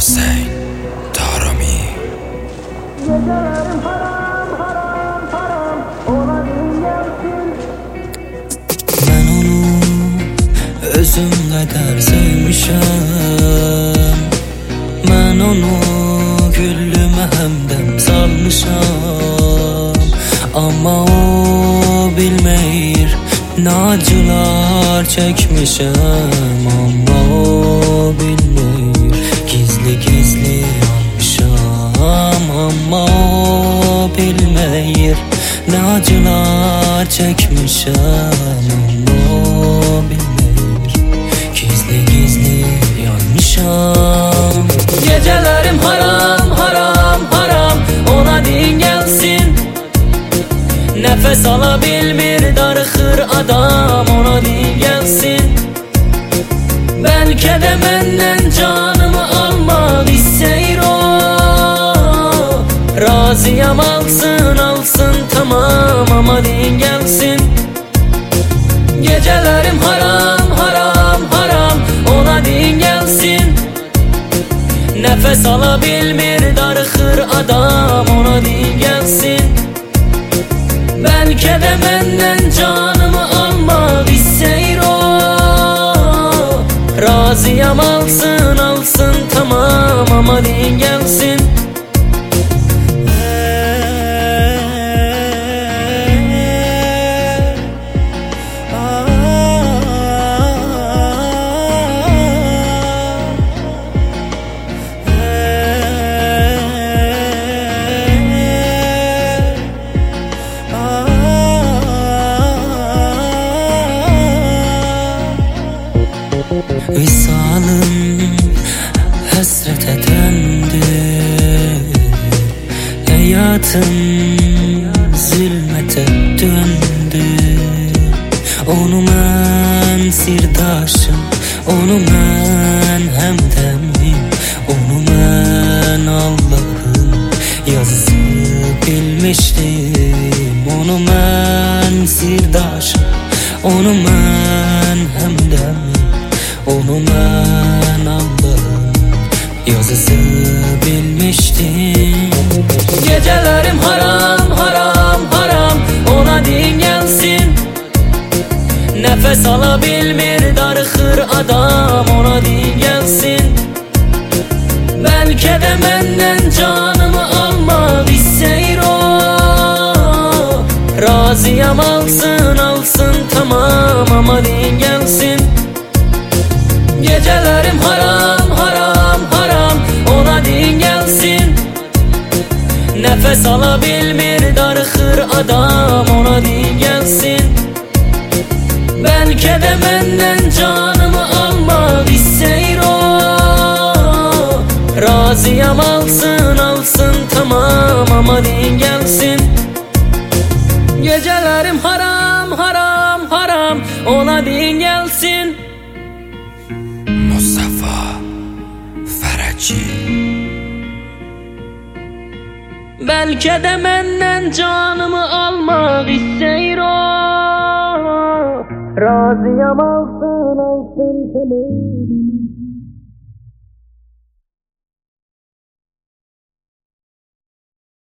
Hüseyin Darimi. Gecelerim haram haram haram ona dinlersin. Ben onu özüm kadar sevmişim. Ben onu güllüme hemdem salmışam. Ama o bilmeyir ne acılar çekmişim. Ama o bilmeyir gizli gizli yanmışam. Ama o bilmeyir ne acılar çekmişim. Ama o bilmeyir gizli gizli yanmışam. Gecelerim haram haram haram ona din gelsin. Nefes alabilmir darıxır adam ona din gelsin. Belki de menden canımı almak isteyir o. Razıyam alsın alsın tamam ama din gelsin. Gecelerim haram haram haram ona din gelsin. Nefes alabilmir darıxır adam ona din gelsin. Belki de menden canımı almak isteyir o. Razıyam alsın alsın tamam ama din gelsin. Visalım hasrete döndü. Hayatım zulmete döndü. Onu ben sirdaşım, onu ben hemdemim, onu ben Allah'ın yazısı bilmiştim. Onu ben sirdaşım, onu ben hemdemim, onu ben Allah'ın yazısı bilmiştim. Gecelerim haram haram haram ona din gelsin. Nefes alabilmir darıxır adam ona din gelsin. Belki de menden canımı almak isteyir o. Razıyam alsın alsın tamam ama din gelsin. Gecelerim haram haram haram ona din gelsin. Nefes alabilmir darıxır adam ona din gelsin. Belki de menden canımı almak isteyir o. Razıyam alsın alsın tamam ama din gelsin. Gecelerim haram haram haram ona din gelsin. Mustafa Faraci. Belki de menden canımı almak isteyir o. Razıyam alsın alsın tamam.